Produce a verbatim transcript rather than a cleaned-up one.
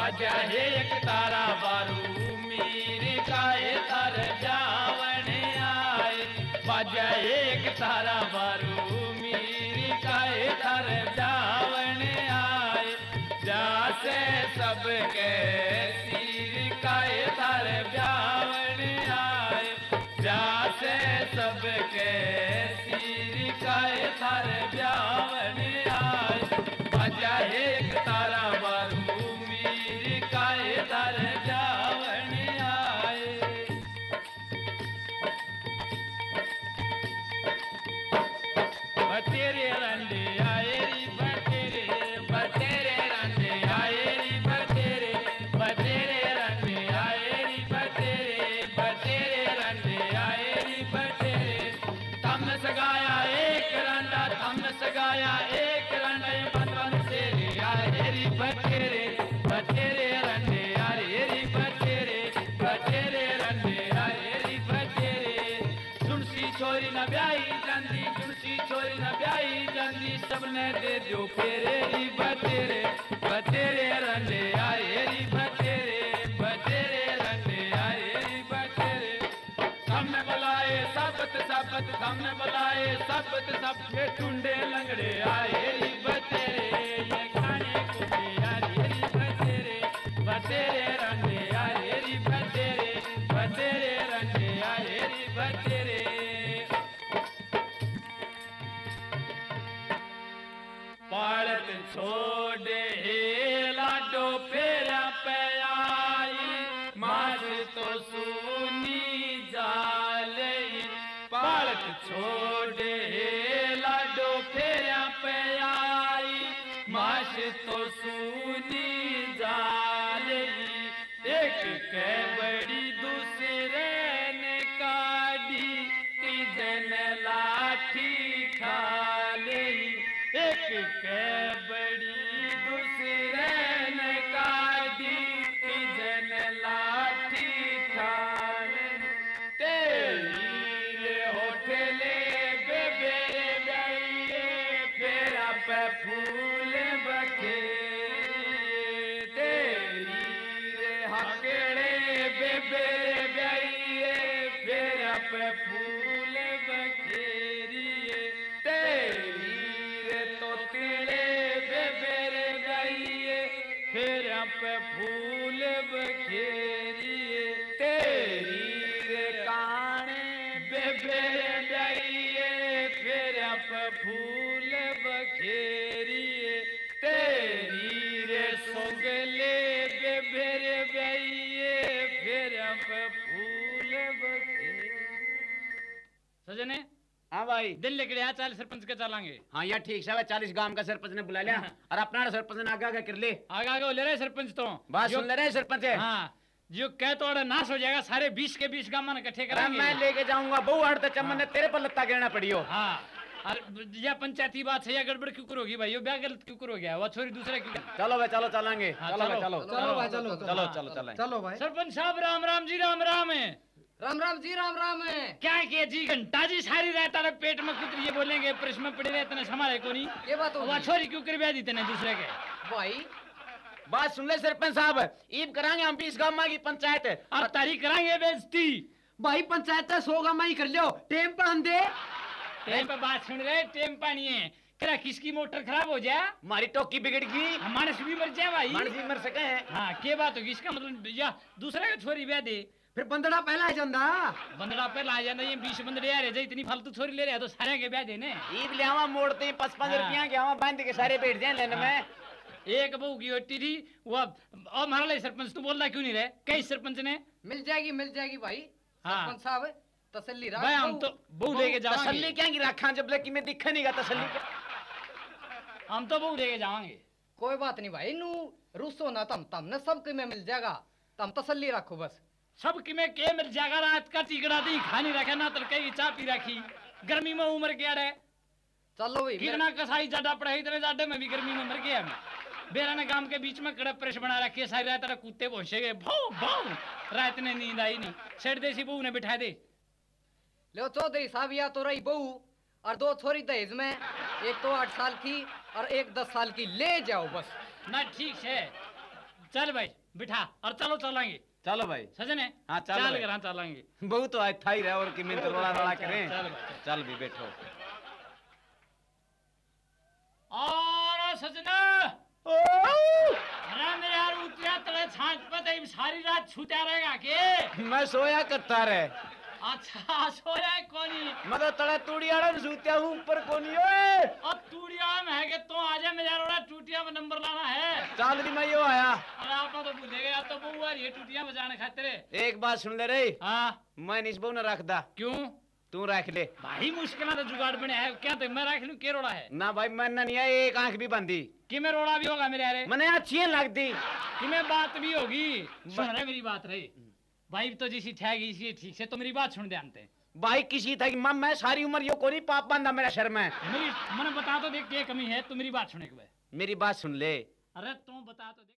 बाजा एक तारा बारू मीर काए तर जावन आए बाजा एक तारा बारू मीर काए तर जावन आए जासे सबके सिर काए तर जावन आए जासे सबके सिर काए तर जावन आए बाजा एक तारा बारू मीर काए तर जावन आए बतेरे रंडे आए री बतेरे बतेरे रंडे आए री बतेरे बतेरे रंडे आए री बतेरे बतेरे रंडे आए री बतेरे तम सगाया एक रंडा तम सगाया एक रंडा बंदन से रे आए री बतेरे बतेरे रंडे आए री बतेरे बतेरे रंडे आए री बतेरे सुनसी छोरी न ब्याई जंदी सुनसी छोरी न ब्याई जंदी सबने दे दो फेरे री बतेरे बतेरे रंडे आए री बतेरे बतेरे रंडे आए री बतेरे हमने बुलाए सबत सबत हमने बुलाए सबत सब के टुंडे लंगड़े आए री बतेरे ये खाने को आए री बतेरे बतेरे रंडे आए री बतेरे बतेरे रंडे आए री बतेरे पालत छोड़े लाडो फेरा पे आई मास तो सुनी जाले पालत छोड़े लाडो फेरा पे आई मास तो सुनी जाले एक के बड़ी दूसरे ने काढ़ी तीजन लाठी खा ले एक के बड़ी दूसरे ने काढ़ी तीजन लाठी खाने तेरी होठले बेबे जाइए फेरा पे फूल बखे तेरी रे हकड़े बेबे जाइए फेरा पे फूल बखेरिए तेरी तो तिले बेबेरे जाइए फिर पे फूल बखेरिए तेरी रे काने बेबेरे जाइए फिर पे फूल बखेरिए तेरी रे सोगले बेबेरे जाइए फिर पे फूल बखेरिए सजने हाँ भाई दिल लेके आ चालीस सरपंच के चलांगे हाँ यार ठीक है चालीस गांव का सरपंच ने बुला लिया और अपना सरपंच ने आगे आगे कर ले आगे आगे ले रहे सरपंच तो बात सुन ले रहे सरपंच है हाँ जो कह तो नाश हो जाएगा सारे बीस के बीस गांव में इकट्ठे कराएंगे मैं लेके जाऊंगा बहु हट तो चमन ने तेरे पर लत्ता गिरना पड़ी हो हाँ और यह पंचायती बात है या गड़बड़ क्यों होगी भाई ये ब्याह गलत क्यों हो गया वो छोरी दूसरे की चलो भाई चलो चलेंगे चलो भाई चलो चलो भाई चलो चलो चलो चलो चलो भाई सरपंच साहब राम राम जी राम राम है राम राम जी राम राम है क्या किया जी घंटा जी सारी रहता है पेट में कुछ ये बोलेंगे प्रश्न में पड़े रहते हमारे को नहीं ये बात वो छोरी क्यों कर ब्याह दी तेने दूसरे के भाई बात सुन ले सरपंच साहब ईब कराएंगे हम बीस गांव की पंचायत और तारीख कराएंगे बेइज्जती भाई पंचायत सौ गांव ही कर लियो टेम पर दे टेम पे बात सुन रहे टेम पानी है क्या किसकी मोटर खराब हो जाए हमारी टोकी बिगड़ गई हमारे भी मर जाए भाई मानस भी मर सके हैं हाँ क्या बात होगी इसका मतलब या दूसरे का छोरी ब्याह दे फिर बंदड़ा पहला आ जांदा बंदड़ा पे ला जाना ये बीस बंदड़े आ रहे जे इतनी फालतू छोरी ले रहे तो सारे के ब्याह देने ईब ले आवा मोड़ते हैं पाँच पाँच रुपया के आवा बांध के सारे बैठ जाए लेने में एक बहू की होती थी वो और हमारा ले सरपंच तू बोल रहा क्यों नहीं रहे कई सरपंच ने मिल जाएगी मिल जाएगी भाई सरपंच साहब तसल्ली रख भाई हम तो बहू लेके जाएंगे तसल्ली क्या की रखा जब लकी में दिखा नहीं गा तसल्ली हम तो बहू लेके जाएंगे कोई बात नहीं भाई नू रूसो ना तम तम न सब में मिल जाएगा तम तसल्ली रखो बस सब की में के मिल जाएगा रात का टिकड़ा दी खानी रखे ना तड़के की चाय पी रखी गर्मी में उमर गया रे चलो भाई कितना कसाई ज्यादा पड़ा इतने ज्यादा में भी गर्मी में मर गया मैं बेरा ने गांव के बीच में कड़क प्रेस बना रखी है सारी रात कुत्ते पहुंचे गए भाव भाव रात ने नींद आई नहीं सेठ देसी बहू ने बिठा दे लो चौधरी साहब या तो रही बहू और दो छोरी दहेज में एक तो आठ साल की और एक दस साल की ले जाओ बस ना ठीक है चल भाई बिठा और चलो चलेंगे चलो भाई सजने हाँ, चलो चल भाई। घर चलेंगे बहुत तो आज था ही रहा और कि मैं तो रोड़ा रोड़ा करें चल भाई चल भी बैठो और सजना अरे मेरे यार उतरिया तले छांच पे तो सारी रात छूटा रहेगा के मैं सोया करता रहे अच्छा सोया है कोनी मतलब तड़ा तूड़ियाड़ा सूत्या हूँ ऊपर कोनी ओए अब टूटिया में है कि तो आजा मेरे यार वाला टूटिया में नंबर लाना है चाल भी मैं यो आया अरे आप तो भूल गए अब तो बहु आ रही है टूटिया बजाने खातिर एक बात सुन ले रे हाँ मैं निस्बो न रखदा क्यों तू रख ले भाई मुश्किल तो जुगाड़ बने है क्या तो मैं रख लूं के रोड़ा है ना भाई मैं ना नहीं है एक आंख भी बंदी कि मैं रोड़ा भी होगा मेरे यारे मैंने अच्छी लग दी कि मैं बात भी होगी सुन रहे मेरी बात रही भाई तो जैसी ठहगी इसी ठीक से तो मेरी बात सुन जानते हैं भाई किसी था कि मैं मैं सारी उम्र यो कोनी पाप बांधा मेरा शर में मेरी मैंने बता तो देख क्या कमी है तो मेरी बात सुने के भाई मेरी बात सुन ले अरे तू बता तो देख